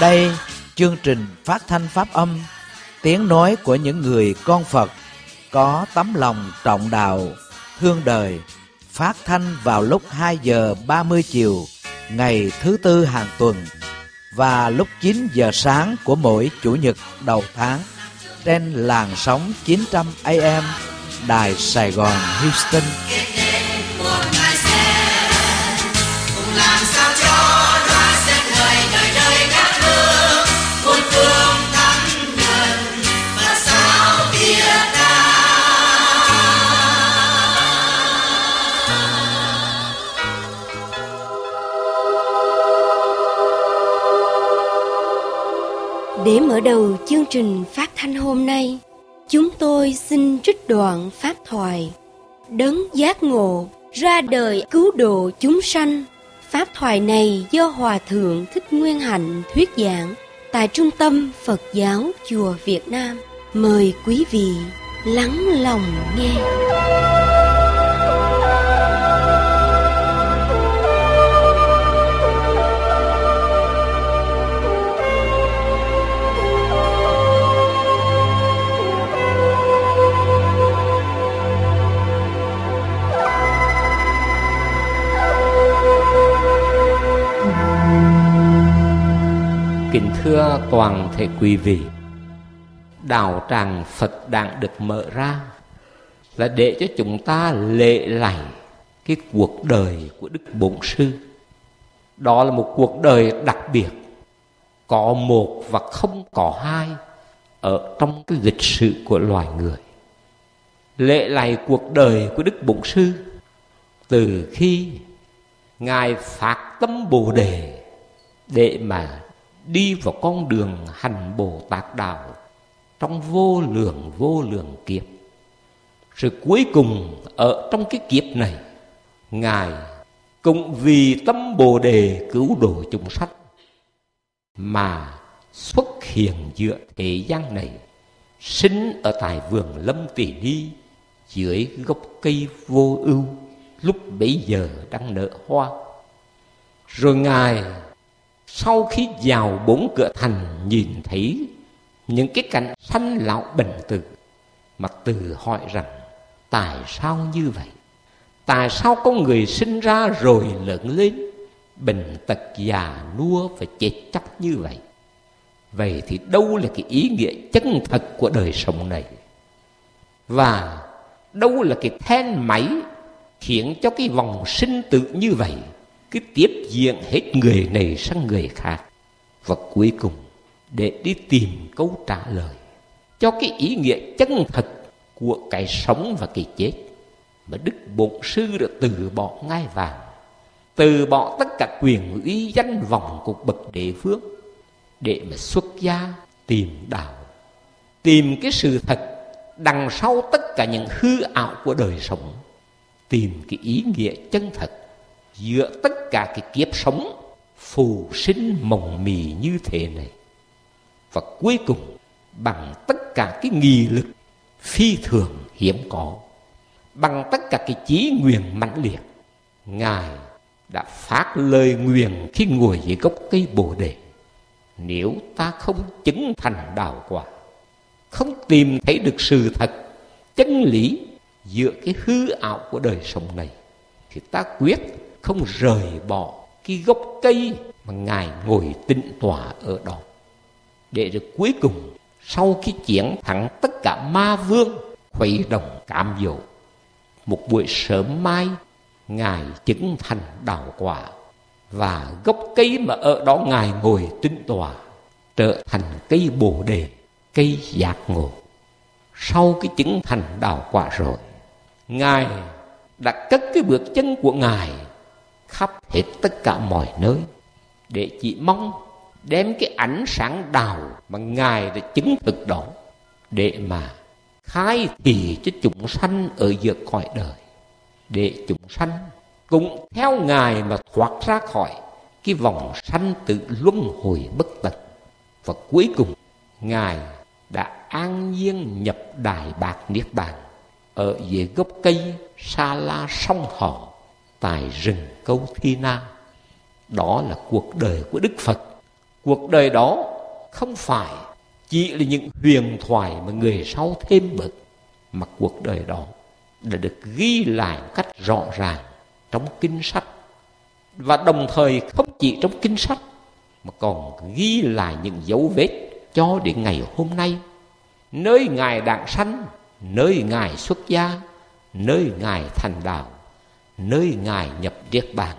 Đây, chương trình phát thanh pháp âm, tiếng nói của những người con Phật có tấm lòng trọng đạo, thương đời, phát thanh vào lúc 2 giờ 30 chiều ngày thứ Tư hàng tuần và lúc 9 giờ sáng của mỗi Chủ nhật đầu tháng trên làn sóng 900 AM Đài Sài Gòn Houston. Để mở đầu chương trình phát thanh hôm nay, chúng tôi xin trích đoạn pháp thoại Đấng giác ngộ ra đời cứu độ chúng sanh. Pháp thoại này do Hòa Thượng Thích Nguyên Hạnh thuyết giảng tại Trung tâm Phật giáo Chùa Việt Nam. Mời quý vị lắng lòng nghe. Kính thưa toàn thể quý vị, đạo tràng Phật đản được mở ra là để cho chúng ta lễ lạy cái cuộc đời của Đức Bổn Sư. Đó là một cuộc đời đặc biệt, có một và không có hai ở trong cái lịch sử của loài người. Lễ lạy cuộc đời của Đức Bổn Sư từ khi Ngài phát tâm Bồ Đề để mà đi vào con đường hành Bồ Tát đạo trong vô lượng kiếp. Rồi cuối cùng ở trong cái kiếp này, Ngài cũng vì tâm Bồ Đề cứu độ chúng sanh mà xuất hiện giữa thế gian này, sinh ở tại vườn Lâm Tỷ Ni dưới gốc cây vô ưu, lúc bấy giờ đang nở hoa. Rồi Ngài sau khi vào 4 cửa thành nhìn thấy những cái cảnh sanh lão bệnh tử, mà tự hỏi rằng tại sao như vậy? Tại sao có người sinh ra rồi lớn lên bệnh tật già nua và chết chóc như vậy? Vậy thì đâu là cái ý nghĩa chân thật của đời sống này? Và đâu là cái then máy khiến cho cái vòng sinh tử như vậy cứ tiếp diễn hết người này sang người khác? Và cuối cùng để đi tìm câu trả lời cho cái ý nghĩa chân thật của cái sống và cái chết, mà Đức Bổn Sư đã từ bỏ ngai vàng, từ bỏ tất cả quyền uy danh vọng của bậc đế vương để mà xuất gia tìm đạo, tìm cái sự thật đằng sau tất cả những hư ảo của đời sống, tìm cái ý nghĩa chân thật giữa tất cả cái kiếp sống phù sinh mộng mì như thế này. Và cuối cùng bằng tất cả cái nghị lực phi thường hiếm có, bằng tất cả cái chí nguyện mãnh liệt, Ngài đã phát lời nguyện khi ngồi dưới gốc cây Bồ Đề: nếu ta không chứng thành đạo quả, không tìm thấy được sự thật chân lý giữa cái hư ảo của đời sống này, thì ta quyết không rời bỏ cái gốc cây mà Ngài ngồi tĩnh tọa ở đó. Để rồi cuối cùng, sau khi chiến thắng tất cả ma vương khuấy động cám dỗ, một buổi sớm mai Ngài chứng thành đạo quả, và gốc cây mà ở đó Ngài ngồi tĩnh tọa trở thành cây Bồ Đề, cây giác ngộ. Sau cái chứng thành đạo quả rồi, Ngài đã cất cái bước chân của Ngài khắp hết tất cả mọi nơi, để chỉ mong đem cái ánh sáng đạo mà Ngài đã chứng thực đó để mà khai thị cho chúng sanh ở giữa cõi đời, để chúng sanh cũng theo Ngài mà thoát ra khỏi cái vòng sanh tử luân hồi bất tận. Và cuối cùng Ngài đã an nhiên nhập Đại Bát Niết Bàn ở dưới gốc cây Sa La Song Thọ tại rừng Câu Thi Na. Đó là cuộc đời của Đức Phật Cuộc đời đó không phải chỉ là những huyền thoại mà người sau thêm bớt, mà cuộc đời đó đã được ghi lại một cách rõ ràng trong kinh sách. Và đồng thời không chỉ trong kinh sách mà còn ghi lại những dấu vết cho đến ngày hôm nay. Nơi Ngài đản sanh, nơi Ngài xuất gia, nơi Ngài thành đạo, nơi Ngài nhập niết bàn,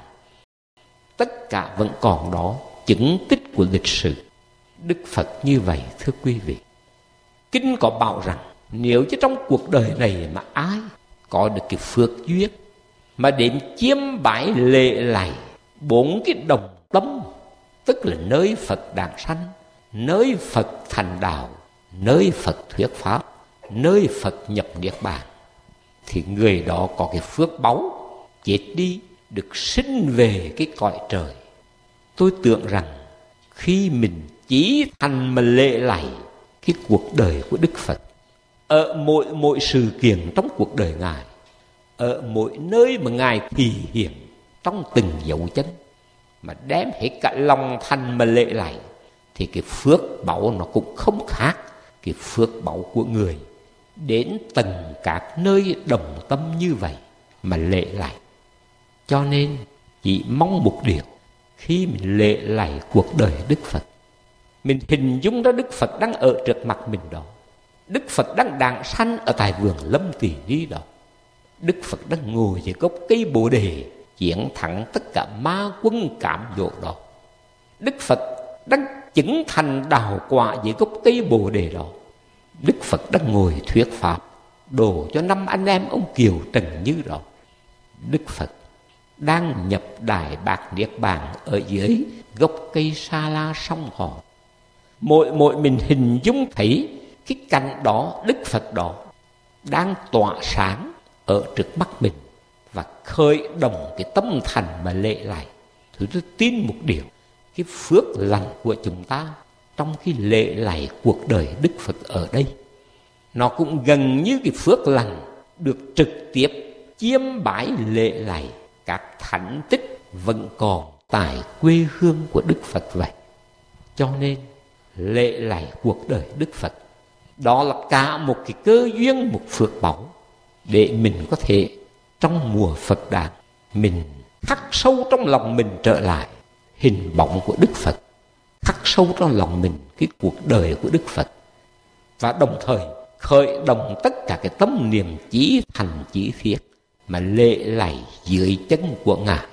tất cả vẫn còn đó chứng tích của lịch sử Đức Phật như vậy. Thưa quý vị, kinh có bảo rằng nếu chứ trong cuộc đời này mà ai có được cái phước duyên mà đến chiêm bái lễ lạy 4 cái đồng tâm, tức là nơi Phật đản sanh, nơi Phật thành đạo, nơi Phật thuyết pháp, nơi Phật nhập niết bàn, thì người đó có cái phước báu, chết đi được sinh về cái cõi trời. Tôi tưởng rằng khi mình chí thành mà lễ lạy cái cuộc đời của Đức Phật, ở mỗi sự kiện trong cuộc đời Ngài, ở mỗi nơi mà Ngài thị hiện trong từng dấu chân, mà đem hết cả lòng thành mà lễ lạy, thì cái phước báu nó cũng không khác cái phước báu của người đến từng các nơi đồng tâm như vậy mà lễ lạy. Cho nên chỉ mong một điều, khi mình lễ lạy cuộc đời Đức Phật, mình hình dung ra Đức Phật đang ở trước mặt mình đó, Đức Phật đang đản sanh ở tại vườn Lâm Tỳ Ni đó, Đức Phật đang ngồi dưới gốc cây Bồ Đề chiến thắng tất cả ma quân cám dỗ đó, Đức Phật đang chứng thành đạo quả dưới gốc cây Bồ Đề đó, Đức Phật đang ngồi thuyết pháp độ cho 5 anh em ông Kiều Trần Như đó, Đức Phật đang nhập Đại Bát Niết Bàn ở dưới gốc cây Sa La sông Hò. Mỗi mình hình dung thấy cái cảnh đó, Đức Phật đó đang tỏa sáng ở trước mắt mình và khởi động cái tâm thành mà lễ lạy. Tôi tin một điều, cái phước lành của chúng ta trong cái lễ lạy cuộc đời Đức Phật ở đây, nó cũng gần như cái phước lành được trực tiếp chiêm bái lễ lạy các thánh tích vẫn còn tại quê hương của Đức Phật vậy. Cho nên lễ lạy cuộc đời Đức Phật đó là cả một cái cơ duyên, một phước báu để mình có thể trong mùa Phật đản mình khắc sâu trong lòng mình trở lại hình bóng của Đức Phật, khắc sâu trong lòng mình cái cuộc đời của Đức Phật, và đồng thời khởi động tất cả cái tâm niệm chí thành chí thiết mà lễ lạy dưới chân của Ngài.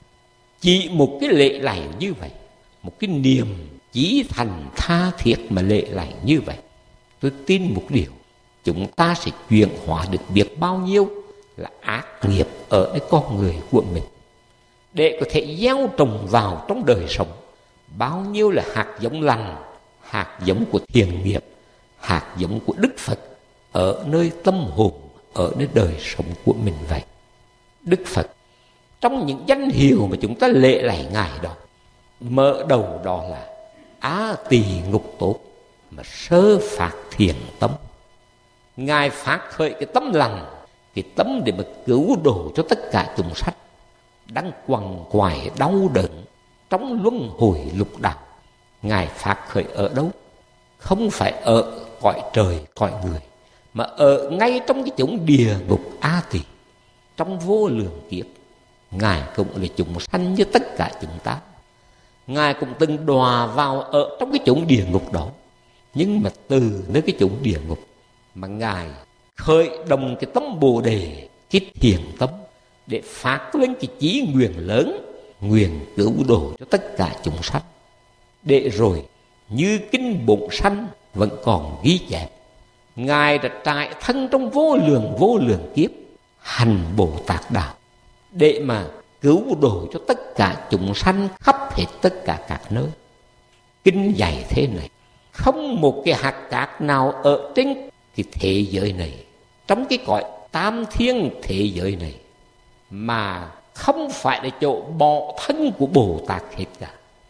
Chỉ một cái lễ lạy như vậy, một cái niềm chí thành tha thiết mà lễ lạy như vậy, tôi tin một điều, chúng ta sẽ chuyển hóa được biết bao nhiêu là ác nghiệp ở cái con người của mình, để có thể gieo trồng vào trong đời sống bao nhiêu là hạt giống lành, hạt giống của thiện nghiệp, hạt giống của Đức Phật ở nơi tâm hồn, ở nơi đời sống của mình vậy. Đức Phật trong những danh hiệu mà chúng ta lễ lạy Ngài đó, mở đầu đó là Á Tỳ Ngục Tốt mà sơ phát thiện tâm. Ngài phát khởi cái tâm lành, cái tâm để mà cứu độ cho tất cả chúng sanh đang quằn quại đau đớn trong luân hồi lục đạo. Ngài phát khởi ở đâu? Không phải ở cõi trời, cõi người, mà ở ngay trong cái chốn địa ngục A Tỳ. Trong vô lượng kiếp, Ngài cũng là chúng sanh như tất cả chúng ta. Ngài cũng từng đọa vào ở trong cái chốn địa ngục đó, nhưng mà từ nơi cái chốn địa ngục mà Ngài khởi động cái tâm Bồ Đề, cái thiện tâm để phát lên cái chí nguyện lớn, nguyện cứu độ cho tất cả chúng sanh. Để rồi như kinh Bổn Sanh vẫn còn ghi chép, Ngài đã trải thân trong vô lượng kiếp hành Bồ Tát đạo để mà cứu độ cho tất cả chúng sanh khắp hết tất cả các nơi. Kinh dạy thế này, không một cái hạt cát nào ở trên cái thế giới này, trong cái cõi tam thiên thế giới này, mà không phải là chỗ bỏ thân của Bồ Tát hết cả.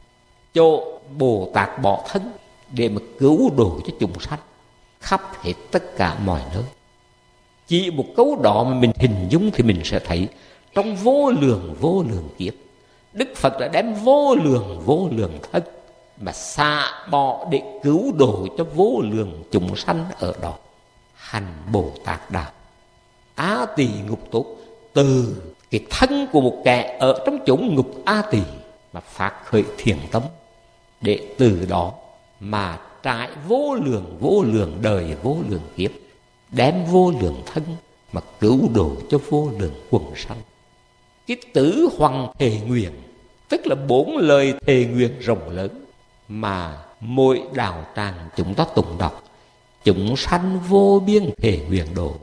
Chỗ Bồ Tát bỏ thân để mà cứu độ cho chúng sanh khắp hết tất cả mọi nơi. Chỉ một câu đó mà mình hình dung thì mình sẽ thấy trong vô lượng kiếp, Đức Phật đã đem vô lượng thân mà xả bỏ để cứu độ cho vô lượng chúng sanh ở đó. Hành Bồ Tát đạo, A Tỳ ngục tốt, từ cái thân của một kẻ ở trong chốn ngục A Tỳ mà phát khởi thiền tâm, để từ đó mà trải vô lượng đời, vô lượng kiếp, đem vô lượng thân mà cứu độ cho vô lượng quần sanh. Cái tứ hoằng thề nguyện, tức là 4 lời thề nguyện rộng lớn mà mỗi đạo tràng chúng ta tụng đọc. Chúng sanh vô biên thề nguyện độ,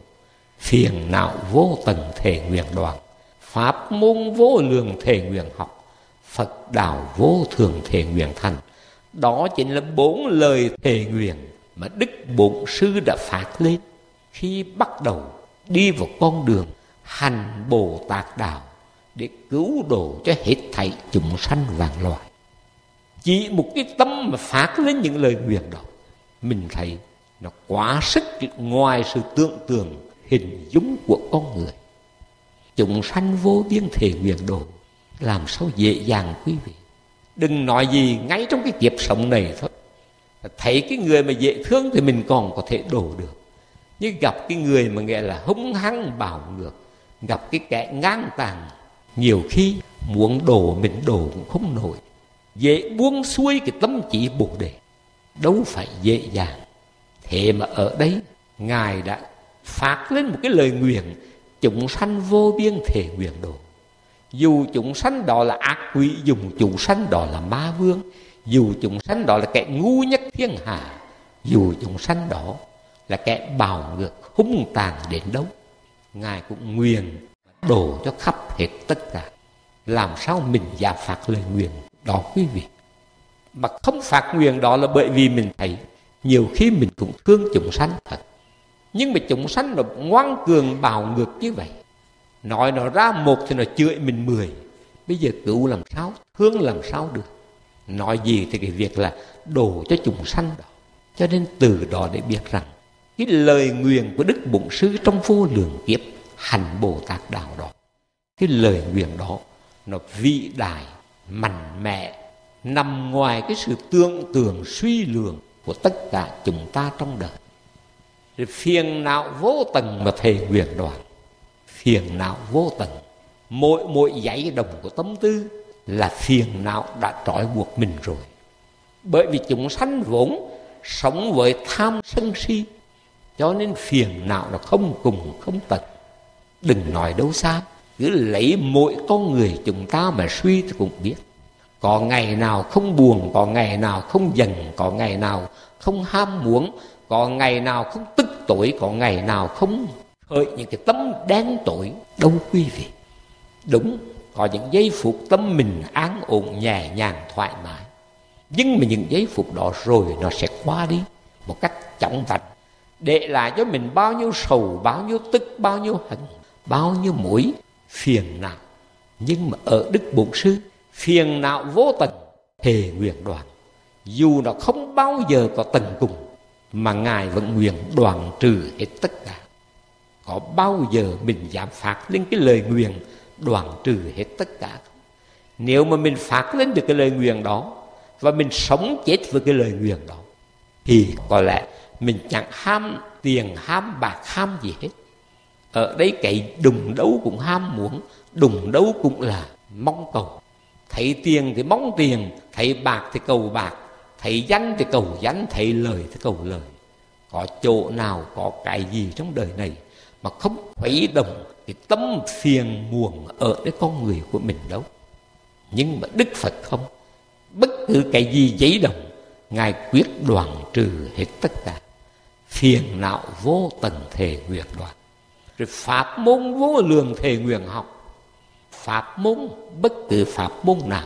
phiền não vô tận thề nguyện đoạn, pháp môn vô lượng thề nguyện học, Phật đạo vô thường thề nguyện thành. Đó chính là 4 lời thề nguyện mà Đức Bổn Sư đã phát lên khi bắt đầu đi vào con đường hành Bồ Tát đạo để cứu độ cho hết thảy chúng sanh vạn loài. Chỉ một cái tâm mà phát lên những lời nguyện đó, mình thấy nó quá sức ngoài sự tưởng tượng hình dung của con người. Chúng sanh vô biên thề nguyện độ làm sao dễ dàng quý vị. Đừng nói gì ngay trong cái kiếp sống này thôi. Thấy cái người mà dễ thương thì mình còn có thể độ được, nhưng gặp cái người mà nghe là hung hăng bạo ngược, gặp cái kẻ ngang tàn, nhiều khi muốn độ mình độ cũng không nổi. Dễ buông xuôi cái tâm trí Bồ Đề, đâu phải dễ dàng. Thế mà ở đấy Ngài đã phát lên một cái lời nguyện: chúng sanh vô biên thề nguyện độ. Dù chúng sanh đó là ác quỷ, dù chúng sanh đó là ma vương, dù chúng sanh đó là kẻ ngu nhất thiên hạ, dù chúng sanh đó là kẻ bạo ngược hung tàn đến đâu, Ngài cũng nguyện đổ cho khắp hết tất cả. Làm sao mình dám phát lời nguyện đó quý vị? Mà không phát nguyện đó là bởi vì mình thấy nhiều khi mình cũng thương chúng sanh thật, nhưng mà chúng sanh nó ngoan cường bạo ngược như vậy, nói nó ra một thì nó chửi mình 10. Bây giờ cứu làm sao, thương làm sao được? Nói gì thì cái việc là đổ cho chúng sanh đó. Cho nên từ đó để biết rằng cái lời nguyện của Đức Bổn Sư trong vô lượng kiếp hành Bồ Tát đạo đó, cái lời nguyện đó nó vĩ đại, mạnh mẽ, nằm ngoài cái sự tưởng tượng suy lường của tất cả chúng ta trong đời. Rồi phiền não vô tận mà thề nguyện đoạn, phiền não vô tận, mỗi giấy đồng của tâm tư là phiền não đã trói buộc mình rồi. Bởi vì chúng sanh vốn sống với tham sân si, cho nên phiền não nó không cùng không tận. Đừng nói đâu xa, cứ lấy mỗi con người chúng ta mà suy thì cũng biết. Có ngày nào không buồn, có ngày nào không giận, có ngày nào không ham muốn, có ngày nào không tức tối, có ngày nào không khởi những cái tâm đen tối đâu quý vị. Đúng, có những giây phút tâm mình an ổn nhẹ nhàng thoải mái, nhưng mà những giây phút đó rồi nó sẽ qua đi một cách chóng vánh, để lại cho mình bao nhiêu sầu, bao nhiêu tức, bao nhiêu hận, bao nhiêu mối phiền não. Nhưng mà ở Đức Bổn Sư, phiền não vô tận, thề nguyện đoạn, dù nó không bao giờ có tận cùng, mà Ngài vẫn nguyện đoạn trừ hết tất cả. Có bao giờ mình dám phát lên cái lời nguyện đoạn trừ hết tất cả không? Nếu mà mình phát lên được cái lời nguyện đó và mình sống chết với cái lời nguyện đó, thì có lẽ mình chẳng ham tiền, ham bạc, ham gì hết. Ở đây cái đùng đấu cũng ham muốn, đùng đấu cũng là mong cầu. Thấy tiền thì mong tiền, thấy bạc thì cầu bạc, thấy danh thì cầu danh, thấy lời thì cầu lời. Có chỗ nào có cái gì trong đời này mà không khuấy động cái tâm phiền muộn ở cái con người của mình đâu. Nhưng mà Đức Phật không, bất cứ cái gì giấy động, Ngài quyết đoạn trừ hết tất cả. Phiền não vô tận thề nguyện đoạn. Rồi pháp môn vô lượng thề nguyện học. Pháp môn, bất cứ pháp môn nào,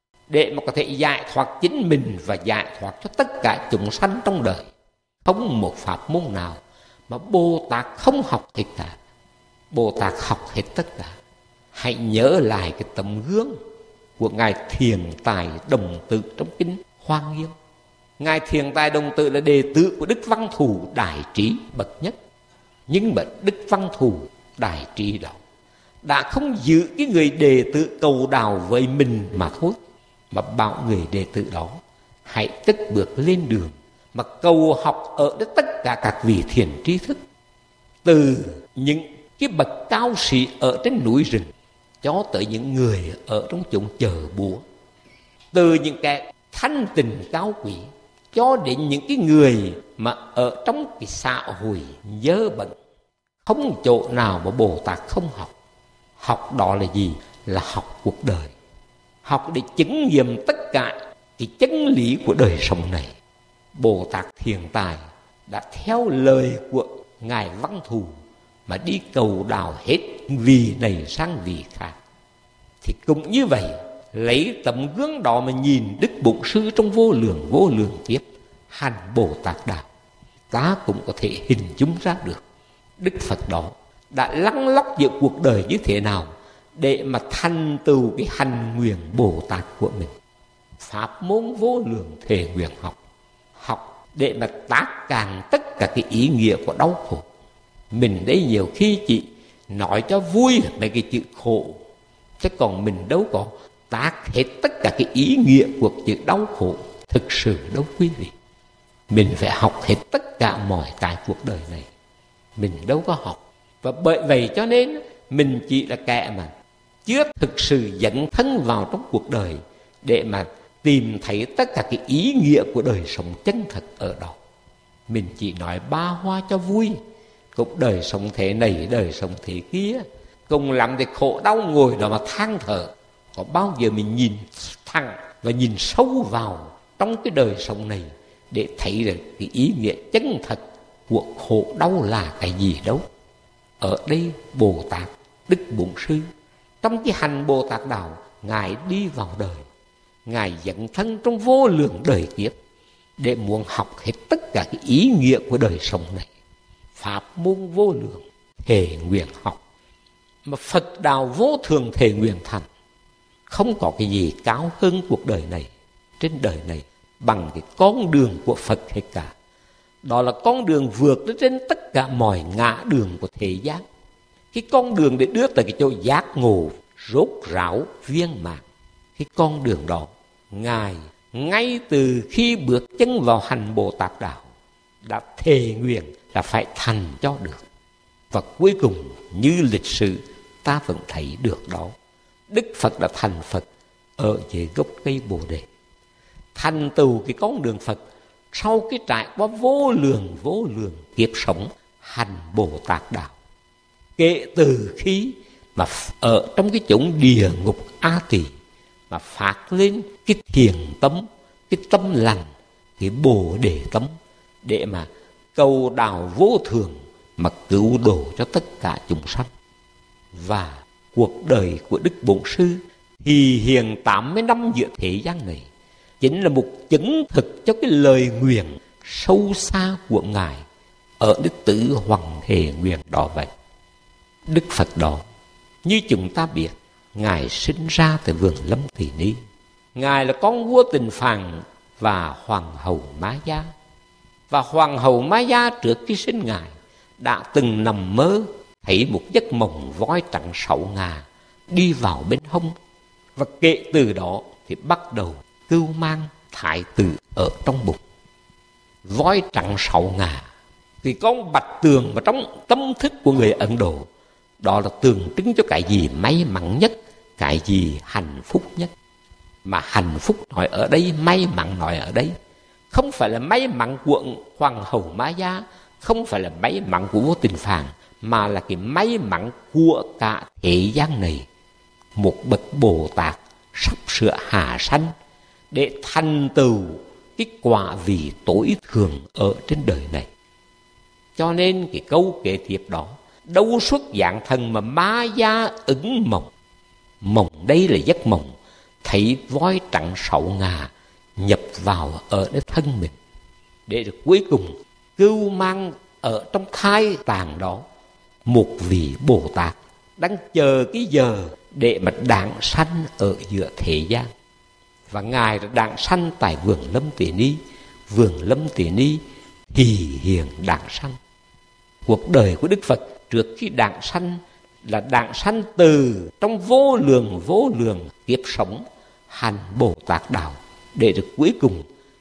để mà có thể giải thoát chính mình và giải thoát cho tất cả chúng sanh trong đời. Không một pháp môn nào mà Bồ Tát không học hết cả. Bồ Tát học hết tất cả. Hãy nhớ lại cái tấm gương của Ngài Thiền Tài Đồng Tự trong kinh Hoa Nghiêm. Ngài Thiền Tài Đồng Tự là đệ tử của Đức Văn Thù Đại Trí bậc nhất. Nhưng mà Đức Văn Thù Đại Trí đó đã không giữ cái người đệ tử cầu đào với mình mà thôi, mà bảo người đệ tử đó hãy tức bước lên đường mà cầu học ở tất cả các vị thiền trí thức, từ những cái bậc cao sĩ ở trên núi rừng cho tới những người ở trong chốn chợ búa, từ những cái thanh tình cao quý cho đến những cái người mà ở trong cái xã hội dơ bẩn. Không chỗ nào mà Bồ Tát không học. Học đó là gì? Là học cuộc đời, học để chứng nghiệm tất cả cái chân lý của đời sống này. Bồ Tát Thiền Tài đã theo lời của Ngài Văn Thù mà đi cầu đào hết vì này sang vì khác. Thì cũng như vậy, lấy tấm gương đó mà nhìn Đức Bổn Sư trong vô lượng kiếp hành Bồ Tát đạo, ta cũng có thể hình dung ra được Đức Phật đó đã lăn lóc giữa cuộc đời như thế nào để mà thành tựu cái hành nguyện Bồ Tát của mình. Pháp môn vô lượng thề nguyện học để mà tác càn tất cả cái ý nghĩa của đau khổ. Mình đây nhiều khi chỉ nói cho vui mấy cái chữ khổ, chứ còn mình đâu có tác hết tất cả cái ý nghĩa của chữ đau khổ thực sự đâu quý vị. Mình phải học hết tất cả mọi cái cuộc đời này, mình đâu có học. Và bởi vậy cho nên mình chỉ là kẻ mà chưa thực sự dẫn thân vào trong cuộc đời để mà tìm thấy tất cả cái ý nghĩa của đời sống chân thật ở đó. Mình chỉ nói ba hoa cho vui, cũng đời sống thế này, đời sống thế kia, cùng lắm thì khổ đau ngồi đó mà than thở. Có bao giờ mình nhìn thẳng và nhìn sâu vào trong cái đời sống này để thấy được cái ý nghĩa chân thật của khổ đau là cái gì đâu. Ở đây Bồ Tát Đức Bổn Sư trong cái hành Bồ Tát đạo, Ngài đi vào đời, Ngài dẫn thân trong vô lượng đời kiếp để muốn học hết tất cả cái ý nghĩa của đời sống này. Pháp môn vô lượng thề nguyện học, mà Phật đạo vô thường thề nguyện thành. Không có cái gì cao hơn cuộc đời này, trên đời này, bằng cái con đường của Phật hết cả. Đó là con đường vượt lên trên tất cả mọi ngã đường của thế gian. Cái con đường để đưa tới cái chỗ giác ngộ rốt ráo viên mãn. Cái con đường đó, Ngài ngay từ khi bước chân vào hành Bồ Tát đạo đã thề nguyện là phải thành cho được. Và cuối cùng như lịch sử ta vẫn thấy được đó, Đức Phật đã thành Phật ở dưới gốc cây Bồ Đề, thành tựu cái con đường Phật sau cái trải qua vô lượng kiếp sống hành Bồ Tát đạo. Kể từ khi mà ở trong cái chốn địa ngục A Tỳ mà phát lên cái thiền tâm, cái tâm lành, cái Bồ Đề tâm để mà cầu đạo vô thường mà cứu độ cho tất cả chúng sanh. Và cuộc đời của Đức Bổn Sư thì hiện 80 năm giữa thế gian này chính là một chứng thực cho cái lời nguyện sâu xa của Ngài ở Đức Tứ Hoằng thề nguyện đó vậy. Đức Phật đó, như chúng ta biết, Ngài sinh ra từ vườn Lâm Tỳ Ni. Ngài là con vua Tịnh Phạn và Hoàng hậu Má Gia. Và Hoàng hậu Má Gia trước khi sinh Ngài đã từng nằm mơ thấy một giấc mộng voi trắng 6 ngà đi vào bên hông. Và kể từ đó thì bắt đầu cưu mang thái tử ở trong bụng. Voi trắng 6 ngà thì con bạch tường mà trong tâm thức của người Ấn Độ, đó là tượng trưng cho cái gì may mắn nhất, cái gì hạnh phúc nhất. Mà hạnh phúc nói ở đây, may mắn nói ở đây, không phải là may mắn của Hoàng hậu Má Gia, không phải là may mắn của vua Tịnh Phạn, mà là cái may mắn của cả thế gian này. Một bậc Bồ Tát sắp sửa hạ sanh để thành tựu cái quả vị tối thượng ở trên đời này. Cho nên cái câu kế tiếp đó, đâu xuất dạng thần mà Má Gia ứng mộng. Mộng đây là giấc mộng thấy voi trắng 6 ngà nhập vào ở nơi thân mình, để được cuối cùng cưu mang ở trong thai tàng đó một vị Bồ Tát đang chờ cái giờ để mà đản sanh ở giữa thế gian. Và Ngài đã đản sanh tại vườn Lâm Tỳ Ni. Vườn Lâm Tỳ Ni thì hiện đản sanh. Cuộc đời của Đức Phật trước khi đản sanh là đản sanh từ trong vô lượng kiếp sống hành Bồ Tát đạo, để được cuối cùng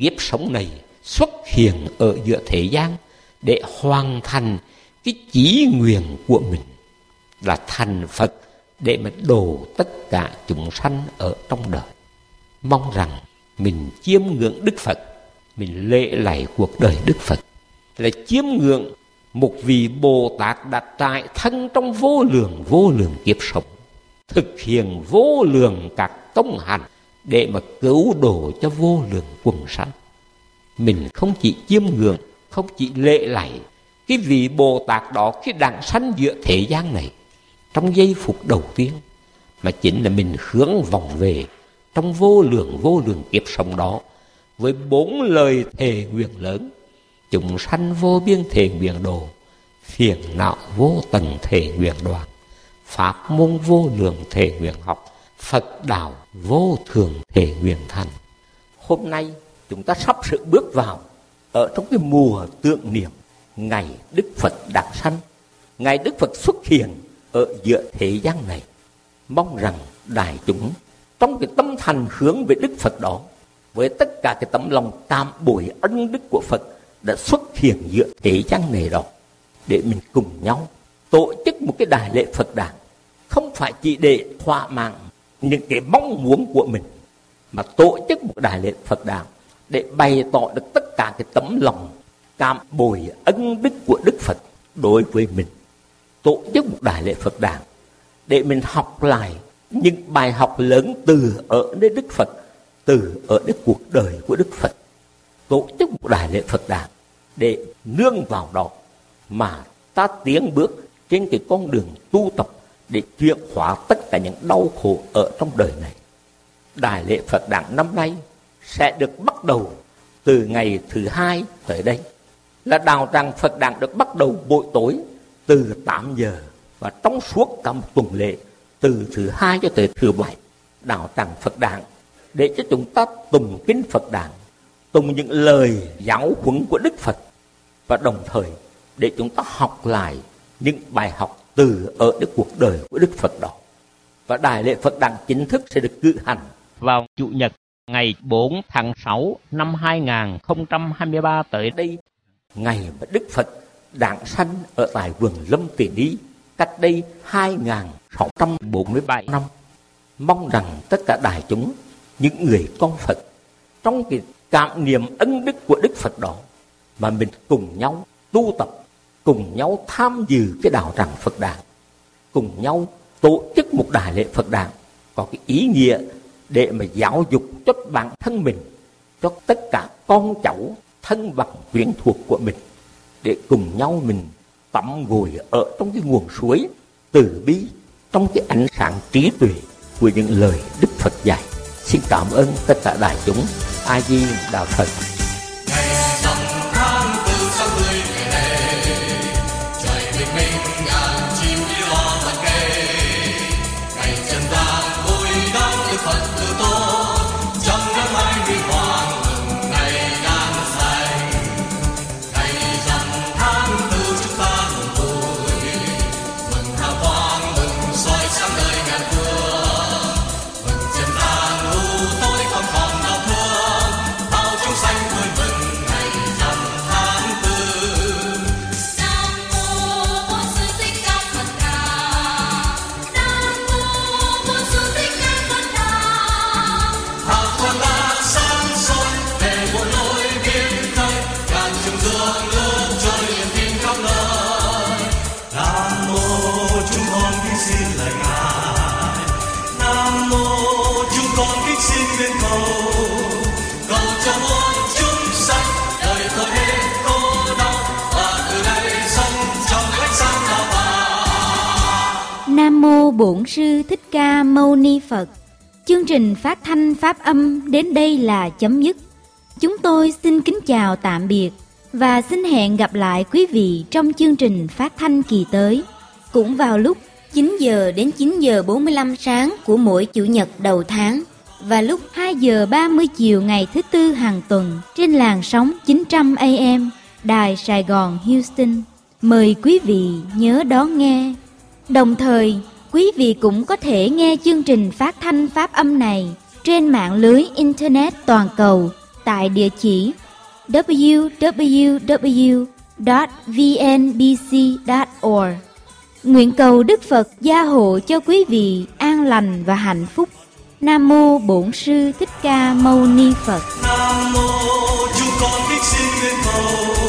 kiếp sống này xuất hiện ở giữa thế gian để hoàn thành cái chí nguyện của mình là thành Phật, để mà độ tất cả chúng sanh ở trong đời. Mong rằng mình chiêm ngưỡng Đức Phật, mình lễ lạy cuộc đời Đức Phật, là chiêm ngưỡng một vị Bồ Tát đã trải thân trong vô lượng kiếp sống, thực hiện vô lượng các công hạnh để mà cứu độ cho vô lượng quần sanh. Mình không chỉ chiêm ngưỡng, không chỉ lễ lạy cái vị Bồ Tát đó khi đản sanh giữa thế gian này trong giây phút đầu tiên, mà chính là mình hướng vọng về trong vô lượng kiếp sống đó với 4 lời thề nguyện lớn: chúng sanh vô biên thề nguyện độ, phiền não vô tận thề nguyện đoạn, pháp môn vô lượng thề nguyện học, Phật đạo vô thường thề nguyện thành. Hôm nay chúng ta sắp sửa bước vào ở trong cái mùa tưởng niệm ngày Đức Phật đản sanh, ngày Đức Phật xuất hiện ở giữa thế gian này. Mong rằng đại chúng trong cái tâm thành hướng về Đức Phật đó, với tất cả cái tấm lòng cảm bồi ân đức của Phật đã xuất hiện giữa thế gian này đó, để mình cùng nhau tổ chức một cái đại lễ Phật đản, không phải chỉ để thỏa mãn những cái mong muốn của mình, mà tổ chức một đại lễ Phật đản để bày tỏ được tất cả cái tấm lòng cảm bồi ân đức của Đức Phật đối với mình. Tổ chức một đại lễ Phật đản để mình học lại những bài học lớn từ ở nơi Đức Phật, từ ở nơi cuộc đời của Đức Phật. Tổ chức một đại lễ Phật đản để nương vào đó mà ta tiến bước trên cái con đường tu tập để chuyển hóa tất cả những đau khổ ở trong đời này. Đại lễ Phật đản năm nay sẽ được bắt đầu từ ngày thứ 2 tới đây. Là đạo tràng Phật đản được bắt đầu buổi tối từ 8 giờ, và trong suốt cả một tuần lễ từ thứ 2 cho tới thứ 7, đạo tràng Phật đản để cho chúng ta tùng kinh Phật đản, tùng những lời giáo huấn của Đức Phật, và đồng thời để chúng ta học lại những bài học từ ở cái cuộc đời của Đức Phật đó. Và đại lễ Phật đản chính thức sẽ được cử hành vào Chủ nhật ngày 4 tháng 6 năm 2023 tới đây, ngày mà Đức Phật đản sanh ở tại vườn Lâm Tiền Đi cách đây 2647 năm. Mong rằng tất cả đại chúng, những người con Phật, trong cái cảm niệm ân đức của Đức Phật đó mà mình cùng nhau tu tập, cùng nhau tham dự cái đạo tràng Phật đản, cùng nhau tổ chức một đại lễ Phật đản có cái ý nghĩa để mà giáo dục cho bản thân mình, cho tất cả con cháu thân bằng quyến thuộc của mình, để cùng nhau mình tắm gội ở trong cái nguồn suối từ bi, trong cái ánh sáng trí tuệ của những lời Đức Phật dạy. Xin cảm ơn tất cả đại chúng. A Di Đà Phật. Nam mô Bổn Sư Thích Ca Mâu Ni Phật. Chương trình phát thanh pháp âm đến đây là chấm dứt. Chúng tôi xin kính chào tạm biệt và xin hẹn gặp lại quý vị trong chương trình phát thanh kỳ tới, cũng vào lúc 9 giờ đến 9 giờ 45 sáng của mỗi Chủ nhật đầu tháng, và lúc 2 giờ 30 chiều ngày thứ Tư hàng tuần trên làn sóng 900 AM Đài Sài Gòn Houston. Mời quý vị nhớ đón nghe. Đồng thời, quý vị cũng có thể nghe chương trình phát thanh pháp âm này trên mạng lưới Internet toàn cầu tại địa chỉ www.vnbc.org. Nguyện cầu Đức Phật gia hộ cho quý vị an lành và hạnh phúc. Nam mô Bổn Sư Thích Ca Mâu Ni Phật. Nam mô chúng con kính xin nguyện cầu